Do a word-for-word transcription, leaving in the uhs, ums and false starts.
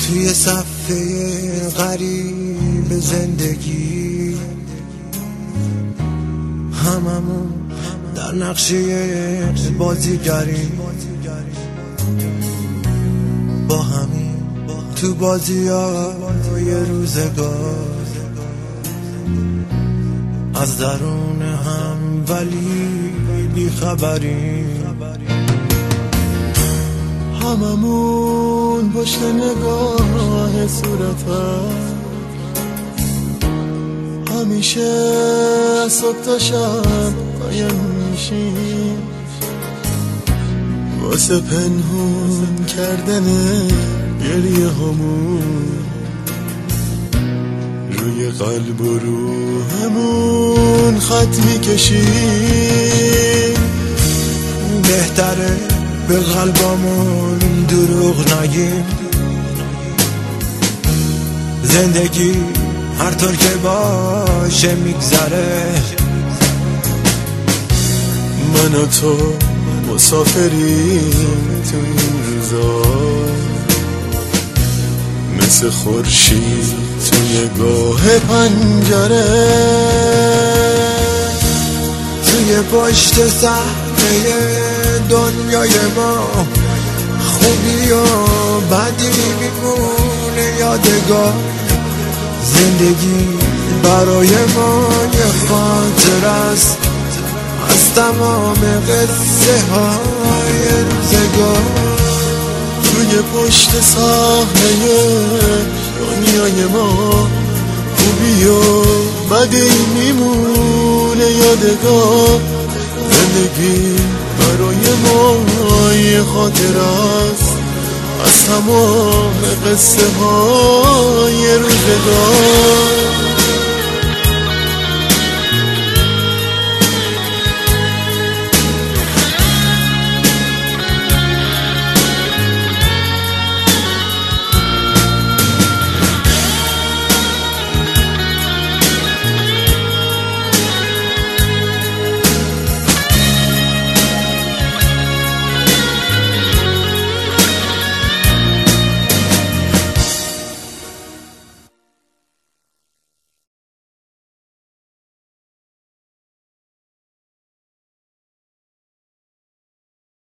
توی صفحه غریب زندگی، هممون در نقشه بازیگری، با همین تو بازی های روزگار، از درون هم ولی بی خبری. هممون پشت نگاه صورتت همیشه از صبح تا شب قایم میشیم، واسه پنهون کردن گریه همون روی قلب و روحمون خط میکشیم. بهتره به قلبامون دروغ نگیم، زندگی هر طور که باشه میگذره، من و تو مسافریم تو این روزا، مثل خورشید توی گاه پنجره، توی پشت صحنه دنیای ما خوبی و بدی میمونه یادگار. زندگی برای ما یه خاطر است از تمام قصه های روزگار. توی پشت صحنه دنیای ما خوبی و بدی میمونه یادگار. زندگی برای ما یه خاطر است از تمام قصه های روزگار.